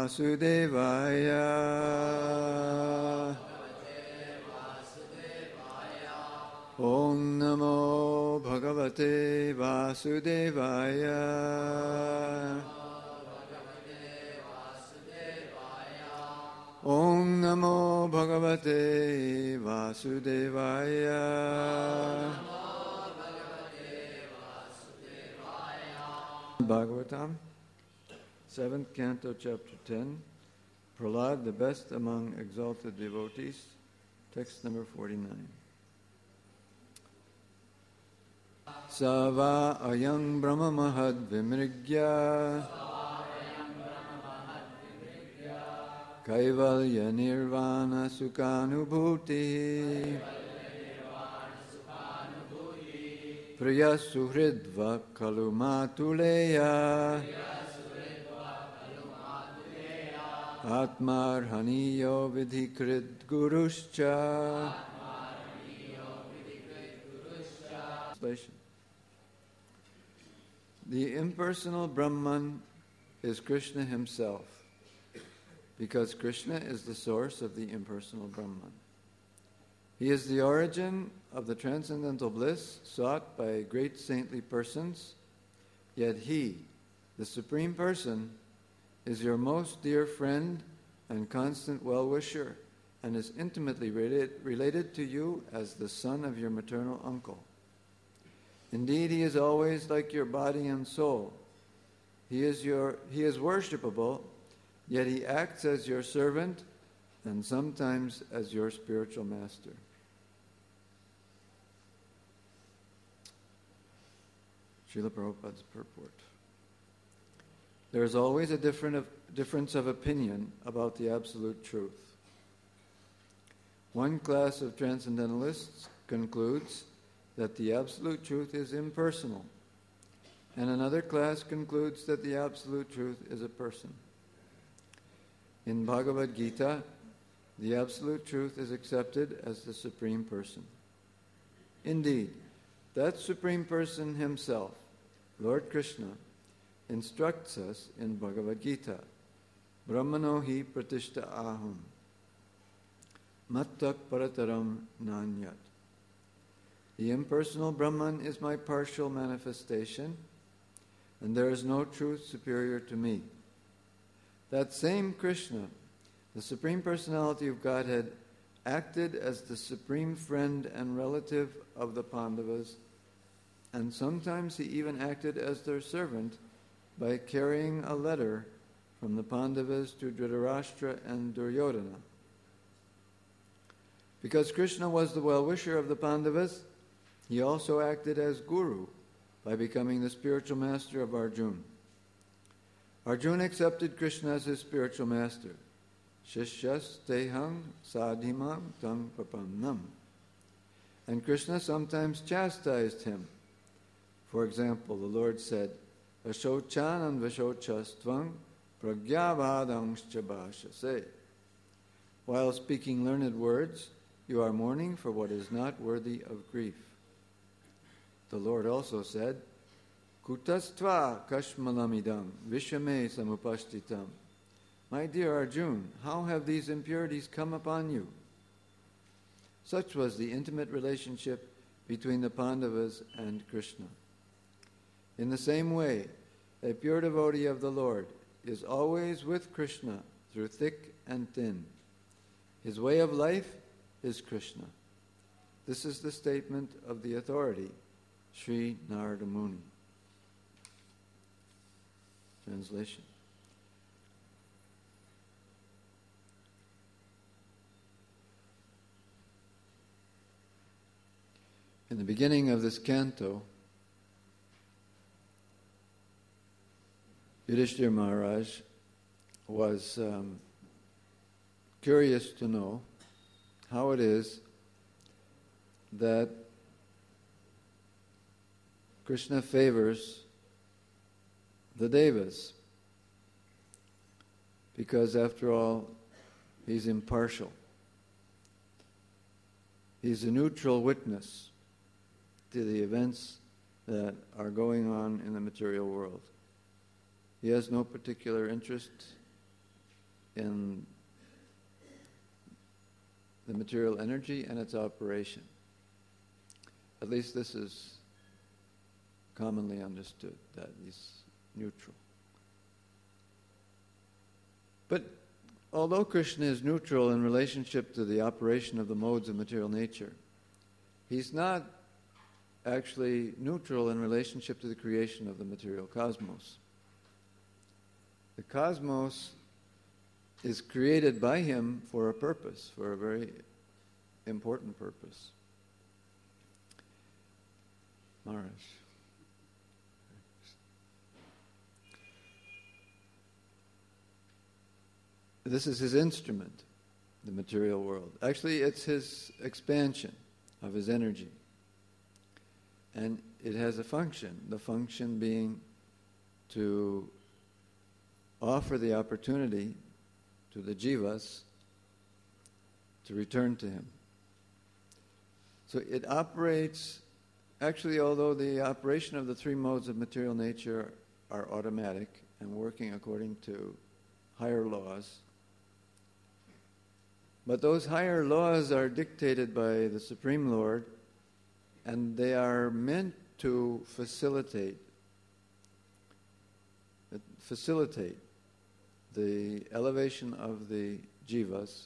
Vasudevaya. Om Namo Bhagavate Vasudevaya. Om Namo Bhagavate Vasudevaya. Bhagavatam, 7th Canto, Chapter 10, Prahlad, the best among exalted devotees, text number 49. Sava ayang brahma mahad vimrigya Kaivalya nirvana sukhanubhuti Priya suhridva kalu matuleya Atmarhaniyo vidhikrit guruscha. Translation. The impersonal Brahman is Krishna himself, because Krishna is the source of the impersonal Brahman. He is the origin of the transcendental bliss sought by great saintly persons, yet he, the Supreme Person, is your most dear friend and constant well-wisher, and is intimately related to you as the son of your maternal uncle. Indeed, he is always like your body and soul. He is worshipable, yet he acts as your servant and sometimes as your spiritual master. Srila Prabhupada's purport. There is always a difference of opinion about the absolute truth. One class of transcendentalists concludes that the absolute truth is impersonal, and another class concludes that the absolute truth is a person. In Bhagavad Gita, the absolute truth is accepted as the Supreme Person. Indeed, that Supreme Person himself, Lord Krishna, instructs us in Bhagavad Gita, Brahmano hi pratishta aham, mattak parataram nanyat. The impersonal Brahman is my partial manifestation, and there is no truth superior to me. That same Krishna, the Supreme Personality of Godhead, acted as the supreme friend and relative of the Pandavas, and sometimes he even acted as their servant by carrying a letter from the Pandavas to Dhritarashtra and Duryodhana. Because Krishna was the well-wisher of the Pandavas, he also acted as Guru by becoming the spiritual master of Arjuna. Arjuna accepted Krishna as his spiritual master. Shishyas tehang sadhimam tam papannam. And Krishna sometimes chastised him. For example, the Lord said, Vashochanam vashochastvang pragyavadangscha bhashase. While speaking learned words, you are mourning for what is not worthy of grief. The Lord also said, Kutastva kashmalamidam vishame samupashtitam. My dear Arjuna, how have these impurities come upon you? Such was the intimate relationship between the Pandavas and Krishna. In the same way, a pure devotee of the Lord is always with Krishna through thick and thin. His way of life is Krishna. This is the statement of the authority, Sri Narada Muni. Translation. In the beginning of this canto, Yudhishthira Maharaj was curious to know how it is that Krishna favors the Devas, because after all, he's impartial. He's a neutral witness to the events that are going on in the material world. He has no particular interest in the material energy and its operation. At least this is commonly understood, that he's neutral. But although Krishna is neutral in relationship to the operation of the modes of material nature, he's not actually neutral in relationship to the creation of the material cosmos. The cosmos is created by him for a purpose, for a very important purpose. Maharaj. This is his instrument, the material world. Actually, it's his expansion of his energy. And it has a function, the function being to offer the opportunity to the jivas to return to him. So it operates, actually, although the operation of the three modes of material nature are automatic and working according to higher laws, but those higher laws are dictated by the Supreme Lord, and they are meant to facilitate the elevation of the jivas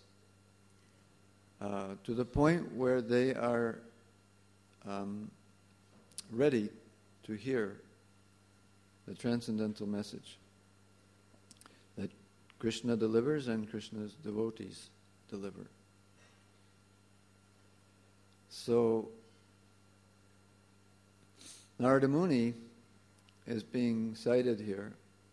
to the point where they are ready to hear the transcendental message that Krishna delivers and Krishna's devotees deliver. So Narada Muni is being cited here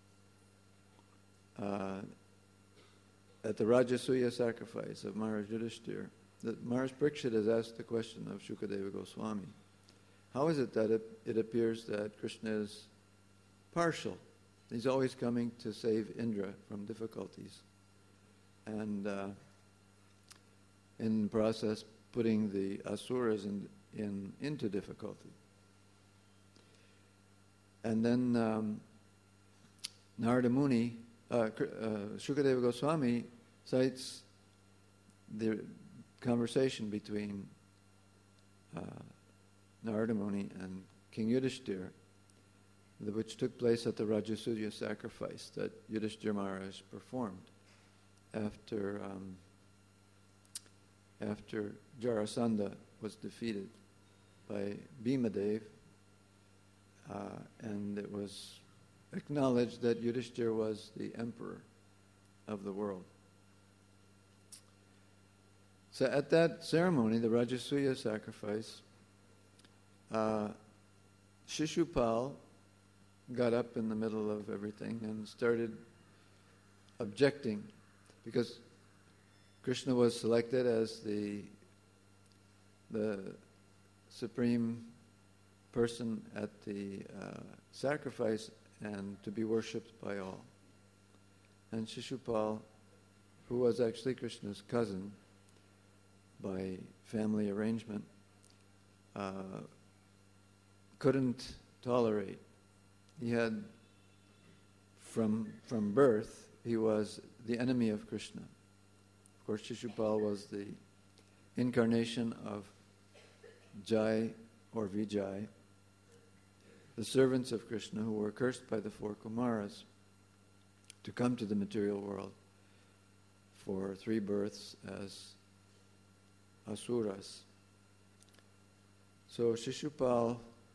at the Rajasuya sacrifice of Maharaj Yudhishthira. That Maharaj Parikshit has asked the question of Shukadeva Goswami. How is it that it appears that Krishna is partial? He's always coming to save Indra from difficulties, and in the process putting the asuras into difficulty. And then Narada Muni, Shukadeva Goswami cites the conversation between Narada Muni and King Yudhishthira, which took place at the Rajasuya sacrifice that Yudhishthira Maharaj performed after Jarasandha was defeated by Bhimadev, and it was acknowledged that Yudhishthira was the emperor of the world. So at that ceremony, the Rajasuya sacrifice, Shishupal got up in the middle of everything and started objecting, because Krishna was selected as the supreme person at the sacrifice and to be worshipped by all. And Shishupal, who was actually Krishna's cousin by family arrangement, couldn't tolerate. He had, from birth, he was the enemy of Krishna. Of course, Shishupal was the incarnation of Jai or Vijay, the servants of Krishna who were cursed by the four Kumaras to come to the material world for 3 births as asuras. So Shishupal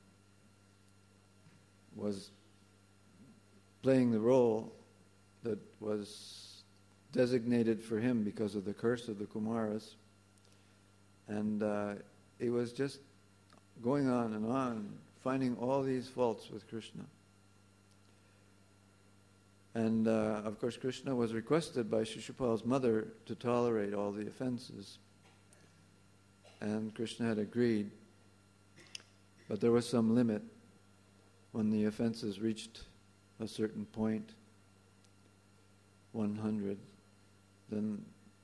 was playing the role that was designated for him because of the curse of the Kumaras, and he was just going on, finding all these faults with Krishna. And of course Krishna was requested by Shishupal's mother to tolerate all the offenses, and Krishna had agreed, but there was some limit. When the offenses reached a certain point, 100, then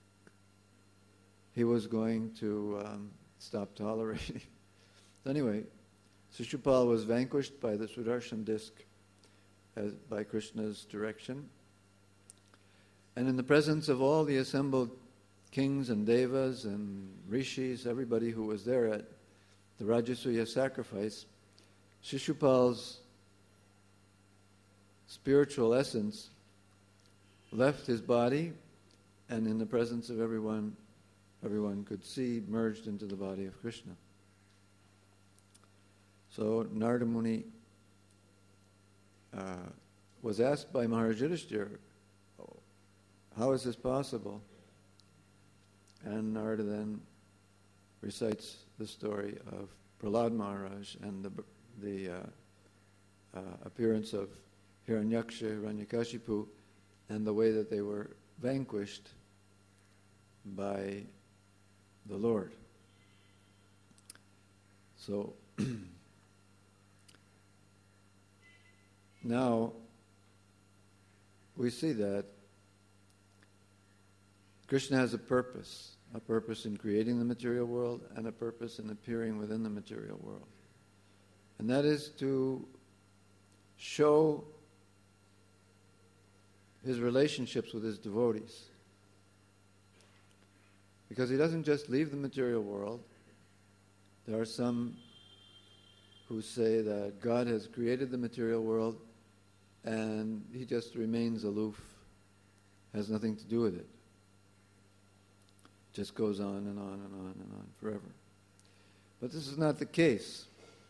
he was going to stop tolerating. Anyway, Shishupal was vanquished by the Sudarshan disc by Krishna's direction. And in the presence of all the assembled kings and devas and rishis, everybody who was there at the Rajasuya sacrifice, Shishupal's spiritual essence left his body, and in the presence of everyone could see merged into the body of Krishna. So Narada Muni was asked by Maharaj Yudhishthira, how is this possible? And Narada then recites the story of Prahlad Maharaj and the appearance of Hiranyaksha, Hiranyakashipu, and the way that they were vanquished by the Lord. So now we see that Krishna has a purpose in creating the material world and a purpose in appearing within the material world. And that is to show his relationships with his devotees. Because he doesn't just leave the material world. There are some who say that God has created the material world and he just remains aloof, has nothing to do with it. Just goes on and on and on and on forever. But this is not the case.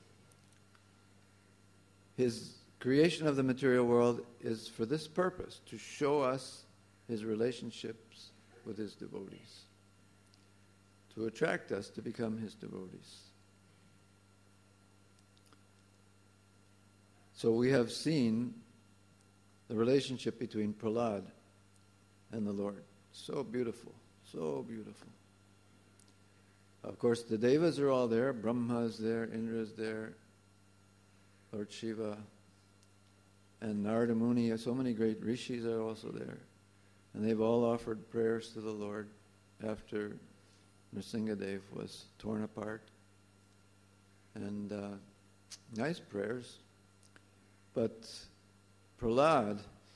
His creation of the material world is for this purpose, to show us his relationships with his devotees, to attract us to become his devotees. So we have seen the relationship between Prahlad and the Lord. So beautiful. So beautiful. Of course, the Devas are all there. Brahma is there, Indra is there, Lord Shiva, and Narada Muni. So many great rishis are also there. And they've all offered prayers to the Lord after Nrsingadev was torn apart. And nice prayers. But Prahlad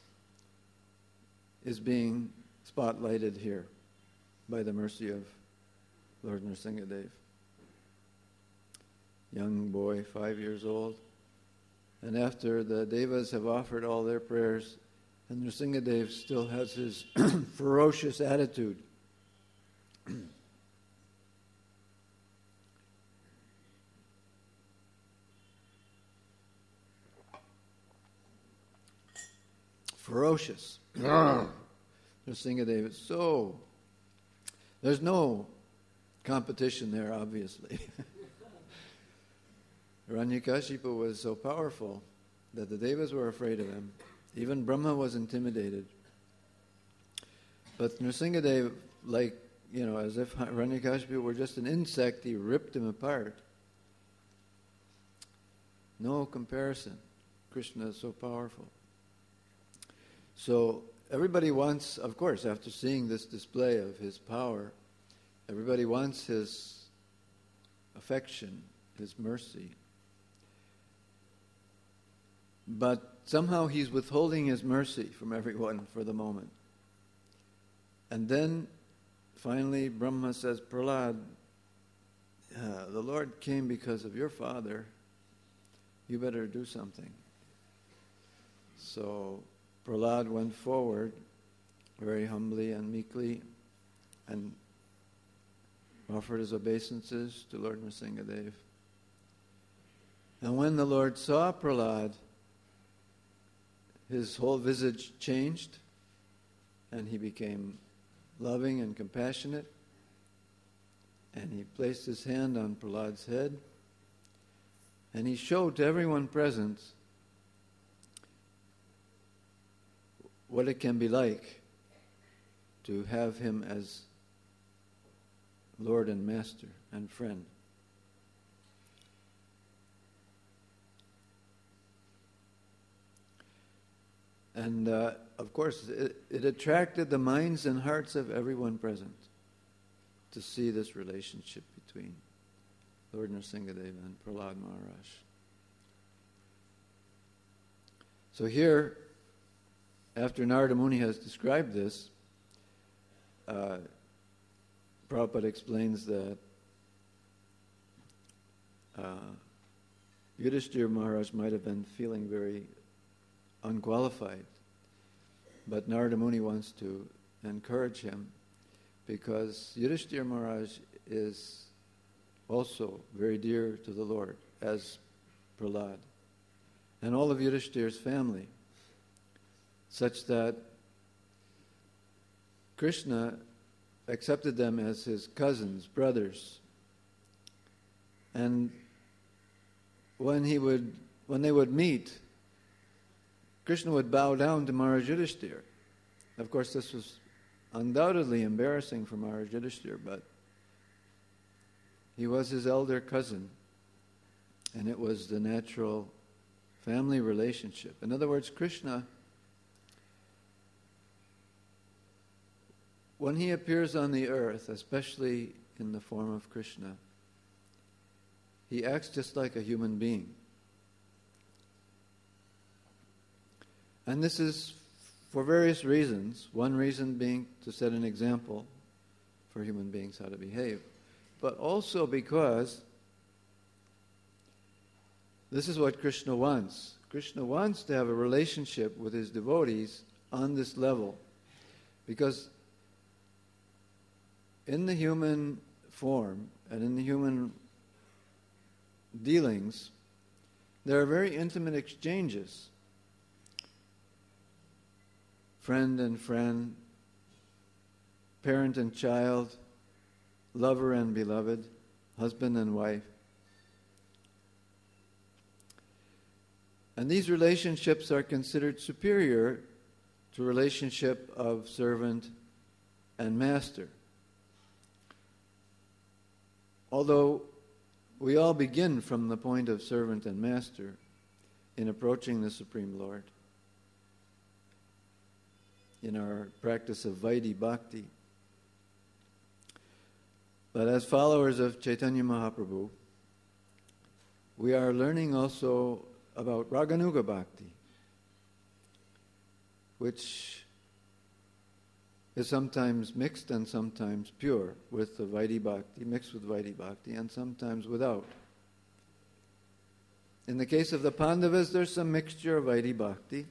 is being spotlighted here by the mercy of Lord Nrsingadev. Young boy, 5 years old. And after the Devas have offered all their prayers, and Nrsingadev still has his ferocious attitude. Ferocious. Nrsingadev is so... There's no competition there, obviously. Hiranyakashipu was so powerful that the Devas were afraid of him. Even Brahma was intimidated. But Nrsingadev, as if Hiranyakashipu were just an insect, he ripped him apart. No comparison. Krishna is so powerful. So everybody wants, of course, after seeing this display of his power, everybody wants his affection, his mercy. But somehow he's withholding his mercy from everyone for the moment. And then finally Brahma says, Prahlad, the Lord came because of your father. You better do something. So Prahlad went forward very humbly and meekly and offered his obeisances to Lord Nrsingadev. And when the Lord saw Prahlad, his whole visage changed and he became loving and compassionate. And he placed his hand on Prahlad's head and he showed to everyone present what it can be like to have him as Lord and Master and friend. And of course, it attracted the minds and hearts of everyone present to see this relationship between Lord Nrsingadev and Prahlad Maharaj. So here, after Narada Muni has described this, Prabhupada explains that Yudhishthira Maharaj might have been feeling very unqualified, but Narada Muni wants to encourage him because Yudhishthira Maharaj is also very dear to the Lord as Prahlad and all of Yudhishthira's family, such that Krishna accepted them as his cousins, brothers. And when they would meet, Krishna would bow down to Maharaj Yudhishthira. Of course, this was undoubtedly embarrassing for Maharaj Yudhishthira, but he was his elder cousin, and it was the natural family relationship. In other words, Krishna, when he appears on the earth, especially in the form of Krishna, he acts just like a human being. And this is for various reasons. One reason being to set an example for human beings how to behave. But also because this is what Krishna wants. Krishna wants to have a relationship with his devotees on this level. Because in the human form and in the human dealings, there are very intimate exchanges. Friend and friend, parent and child, lover and beloved, husband and wife. And these relationships are considered superior to relationship of servant and master. Although we all begin from the point of servant and master in approaching the Supreme Lord in our practice of Vaidhi Bhakti. But as followers of Chaitanya Mahaprabhu, we are learning also about Raganuga Bhakti, which is sometimes mixed and sometimes pure with the Vaidhi Bhakti, mixed with Vaidhi Bhakti, and sometimes without. In the case of the Pandavas, there's some mixture of Vaidhi Bhakti.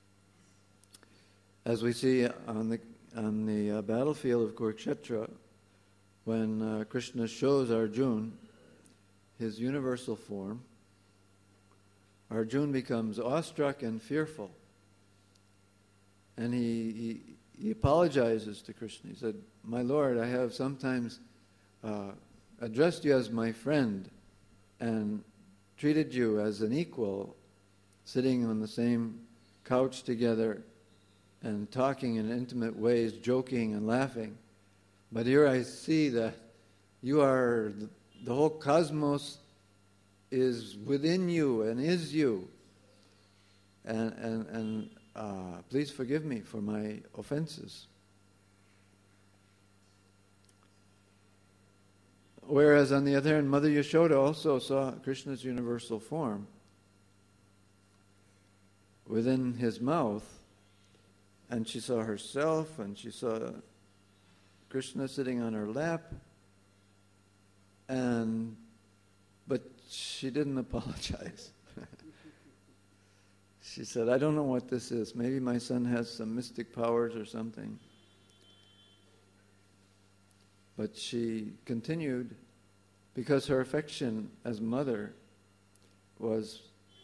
As we see on the battlefield of Kurukshetra, when Krishna shows Arjuna his universal form, Arjuna becomes awestruck and fearful. And he apologizes to Krishna. He said, "My Lord, I have sometimes addressed you as my friend and treated you as an equal, sitting on the same couch together and talking in intimate ways, joking and laughing. But here I see that you are, the whole cosmos is within you and is you. And please forgive me for my offenses." Whereas on the other hand, Mother Yashoda also saw Krishna's universal form within his mouth, and she saw herself, and she saw Krishna sitting on her lap, but she didn't apologize. She said, "I don't know what this is. Maybe my son has some mystic powers or something." But she continued because her affection as mother was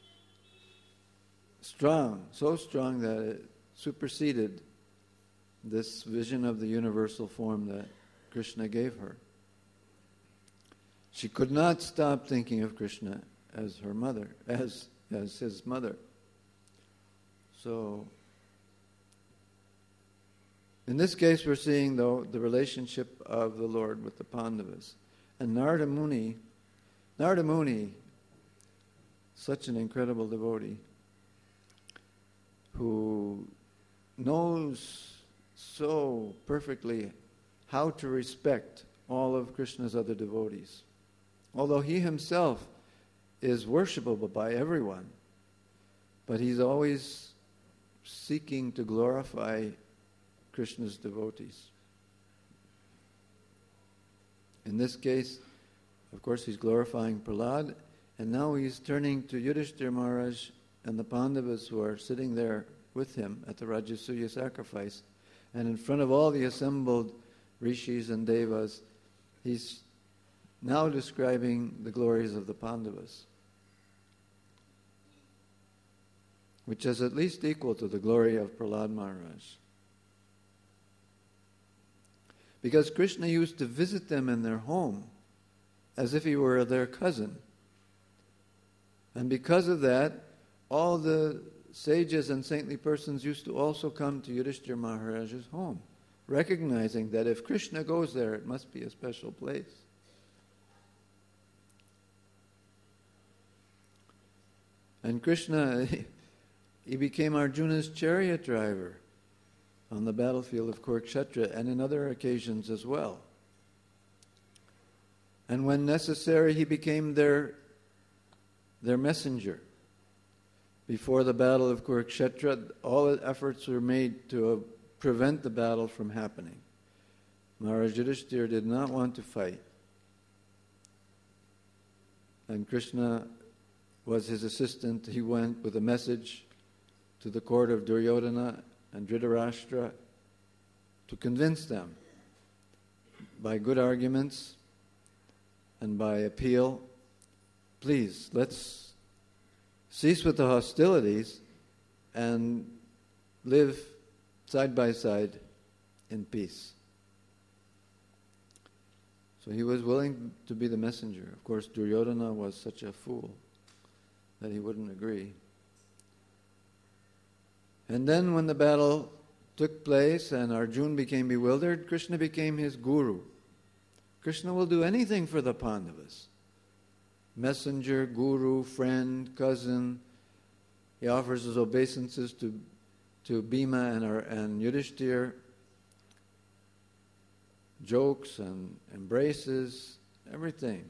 strong, so strong that it superseded this vision of the universal form that Krishna gave her. She could not stop thinking of Krishna as her mother, as his mother. So, in this case, we're seeing, though, the relationship of the Lord with the Pandavas. And Narada Muni, such an incredible devotee, who knows so perfectly how to respect all of Krishna's other devotees. Although he himself is worshipable by everyone, but he's always seeking to glorify Krishna's devotees. In this case, of course, he's glorifying Prahlad, and now he's turning to Yudhishthira Maharaj and the Pandavas who are sitting there with him at the Rajasuya sacrifice. And in front of all the assembled rishis and devas, he's now describing the glories of the Pandavas, which is at least equal to the glory of Prahlad Maharaj. Because Krishna used to visit them in their home as if he were their cousin. And because of that, all the sages and saintly persons used to also come to Yudhishthira Maharaj's home, recognizing that if Krishna goes there, it must be a special place. And Krishna, he became Arjuna's chariot driver on the battlefield of Kurukshetra and in other occasions as well. And when necessary, he became their messenger. Before the battle of Kurukshetra, all efforts were made to prevent the battle from happening. Maharaj Yudhishthira did not want to fight. And Krishna was his assistant. He went with a message to the court of Duryodhana and Dhritarashtra to convince them by good arguments and by appeal, please, let's cease with the hostilities and live side by side in peace. So he was willing to be the messenger. Of course, Duryodhana was such a fool that he wouldn't agree. And then when the battle took place and Arjuna became bewildered, Krishna became his guru. Krishna will do anything for the Pandavas. Messenger, guru, friend, cousin. He offers his obeisances to Bhima and Yudhishthira. Jokes and embraces, everything.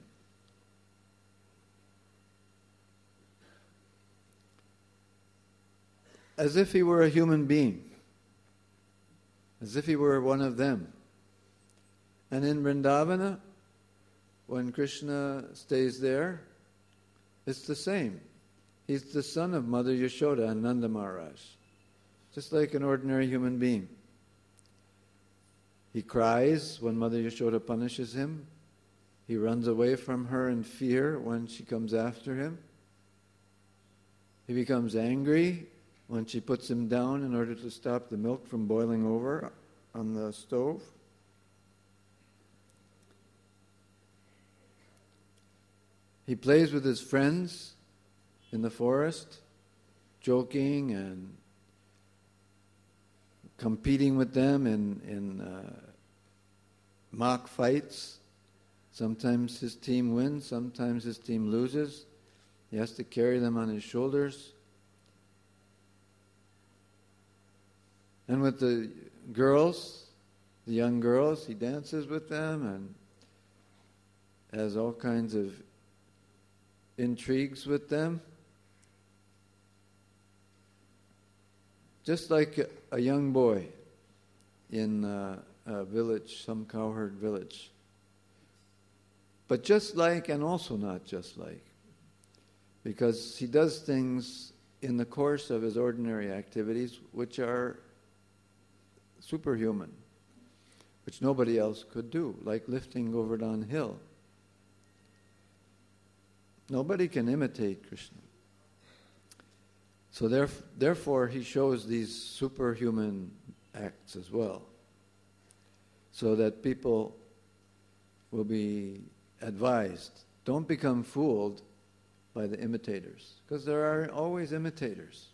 As if he were a human being. As if he were one of them. And in Vrindavana, when Krishna stays there, it's the same. He's the son of Mother Yashoda and Nanda Maharaj. Just like an ordinary human being. He cries when Mother Yashoda punishes him. He runs away from her in fear when she comes after him. He becomes angry when she puts him down in order to stop the milk from boiling over on the stove. He plays with his friends in the forest, joking and competing with them in mock fights. Sometimes his team wins, sometimes his team loses. He has to carry them on his shoulders. And with the girls, the young girls, he dances with them and has all kinds of intrigues with them. Just like a young boy in a village, some cowherd village. But just like and also not just like. Because he does things in the course of his ordinary activities which are superhuman, which nobody else could do, like lifting Govardhan Hill. Nobody can imitate Krishna. So therefore he shows these superhuman acts as well, so that people will be advised. Don't become fooled by the imitators, because there are always imitators.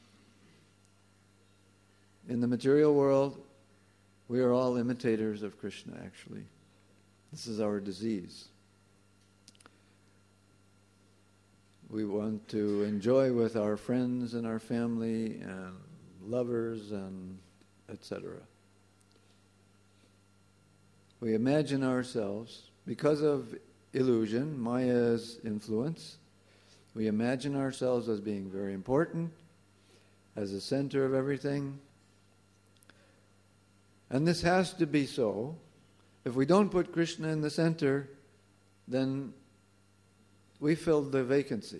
In the material world, we are all imitators of Krishna, actually. This is our disease. We want to enjoy with our friends and our family and lovers and etc. We imagine ourselves, because of illusion, Maya's influence, we imagine ourselves as being very important, as the center of everything. And this has to be so, if we don't put Krishna in the center, then we filled the vacancy.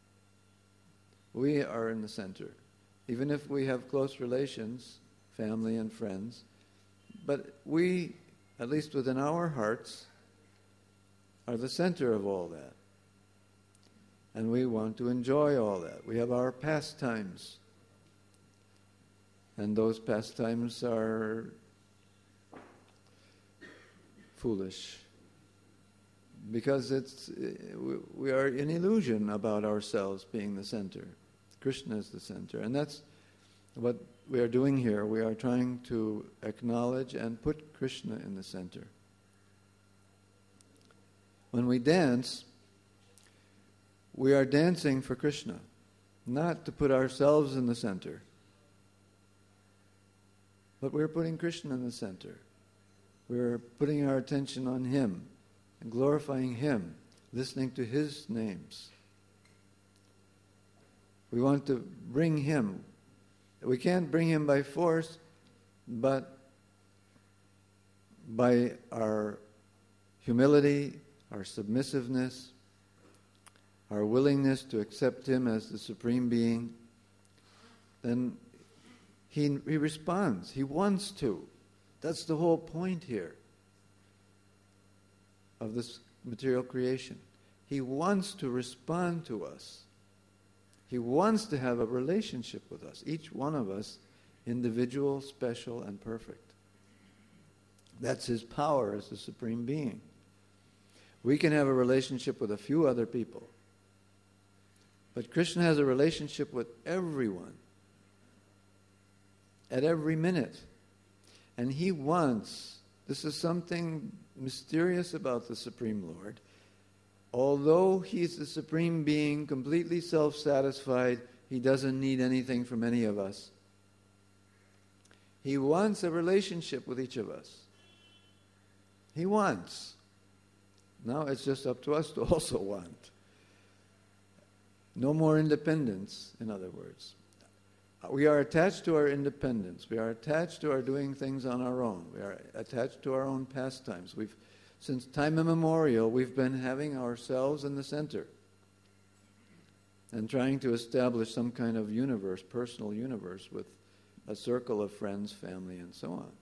We are in the center. Even if we have close relations, family and friends, but we, at least within our hearts, are the center of all that. And we want to enjoy all that. We have our pastimes. And those pastimes are foolish. Because we are in illusion about ourselves being the center. Krishna is the center. And that's what we are doing here. We are trying to acknowledge and put Krishna in the center. When we dance, we are dancing for Krishna, not to put ourselves in the center. But we're putting Krishna in the center. We're putting our attention on Him and glorifying Him, listening to His names. We want to bring Him. We can't bring Him by force, but by our humility, our submissiveness, our willingness to accept Him as the Supreme Being, then He responds. He wants to. That's the whole point here of this material creation. He wants to respond to us. He wants to have a relationship with us, each one of us, individual, special, and perfect. That's His power as the Supreme Being. We can have a relationship with a few other people, but Krishna has a relationship with everyone at every minute. And He wants, this is something mysterious about the Supreme Lord, although He's the Supreme Being, completely self-satisfied, He doesn't need anything from any of us. He wants a relationship with each of us. He wants. Now it's just up to us to also want. No more independence, in other words. We are attached to our independence. We are attached to our doing things on our own. We are attached to our own pastimes. Since time immemorial, we've been having ourselves in the center and trying to establish some kind of universe, personal universe, with a circle of friends, family, and so on.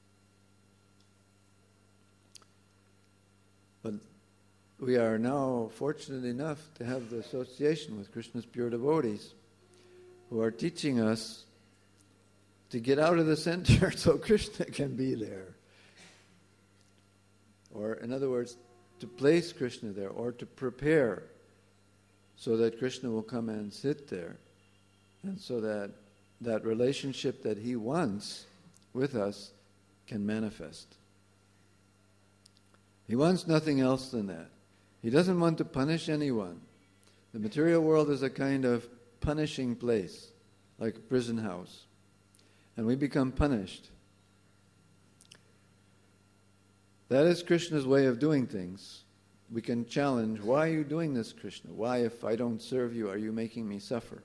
But we are now fortunate enough to have the association with Krishna's pure devotees, who are teaching us to get out of the center so Krishna can be there. Or, in other words, to place Krishna there, or to prepare so that Krishna will come and sit there, and so that that relationship that He wants with us can manifest. He wants nothing else than that. He doesn't want to punish anyone. The material world is a kind of punishing place, like a prison house. And we become punished. That is Krishna's way of doing things. We can challenge, why are you doing this, Krishna? Why, if I don't serve you, are you making me suffer?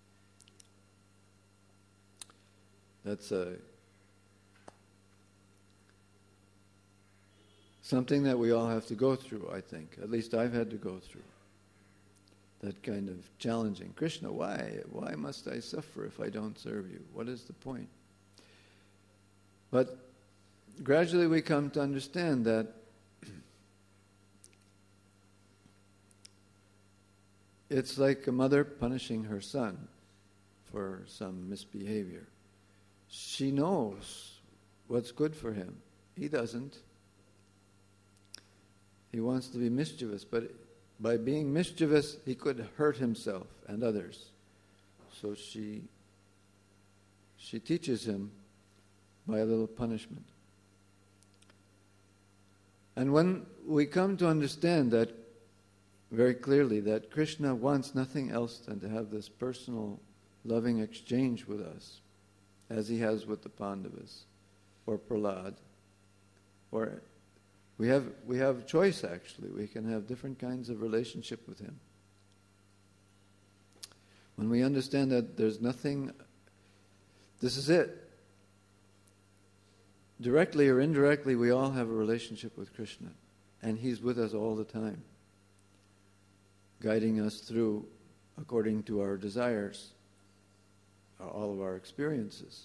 That's something that we all have to go through, I think. At least I've had to go through. That kind of challenging. Krishna, why? Why must I suffer if I don't serve you? What is the point? But gradually we come to understand that it's like a mother punishing her son for some misbehavior. She knows what's good for him. He doesn't. He wants to be mischievous, but by being mischievous, he could hurt himself and others. So she teaches him by a little punishment. And when we come to understand that very clearly, that Krishna wants nothing else than to have this personal, loving exchange with us, as he has with the Pandavas, or Prahlad, or we have choice, actually. We can have different kinds of relationship with him. When we understand that there's nothing, this is it. directly or indirectly, we all have a relationship with Krishna. And He's with us all the time, guiding us through according to our desires, all of our experiences.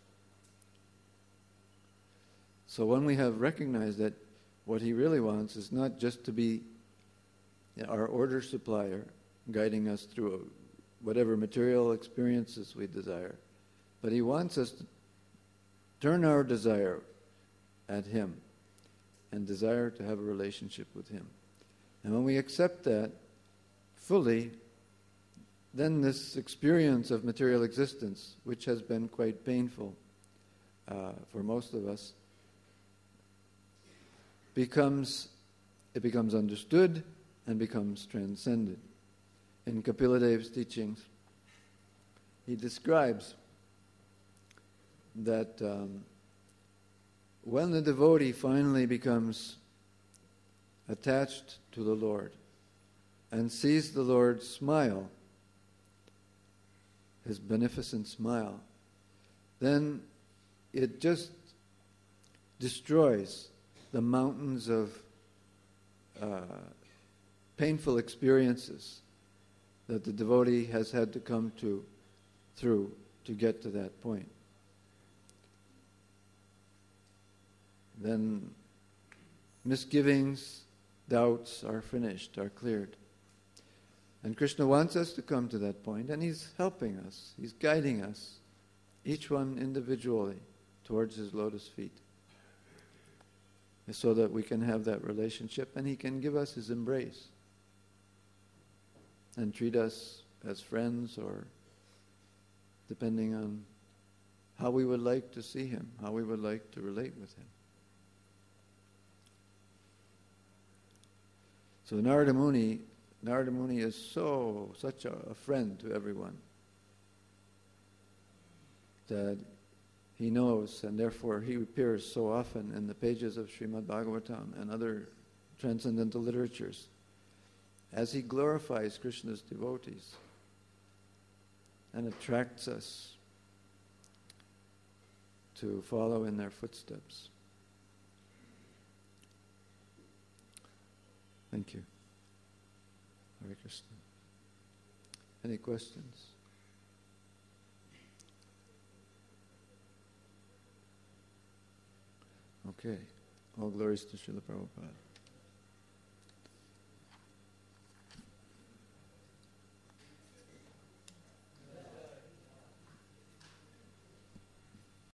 So when we have recognized that what He really wants is not just to be our order supplier, guiding us through whatever material experiences we desire, but He wants us to turn our desire at Him and desire to have a relationship with Him. And when we accept that fully, then this experience of material existence, which has been quite painful for most of us, becomes understood and becomes transcended. In Kapila Dev's teachings, he describes that when the devotee finally becomes attached to the Lord and sees the Lord smile, His beneficent smile, then it just destroys the mountains of painful experiences that the devotee has had to come through to get to that point. Then misgivings, doubts are finished, are cleared. And Krishna wants us to come to that point, and He's helping us. He's guiding us, each one individually, towards His lotus feet, so that we can have that relationship, and He can give us His embrace and treat us as friends, or depending on how we would like to see Him, how we would like to relate with Him. So Narada Muni is such a friend to everyone that he knows, and therefore he appears so often in the pages of Srimad Bhagavatam and other transcendental literatures as he glorifies Krishna's devotees and attracts us to follow in their footsteps. Thank you. Hare Krishna. Any questions? Okay. All glories to Srila Prabhupada.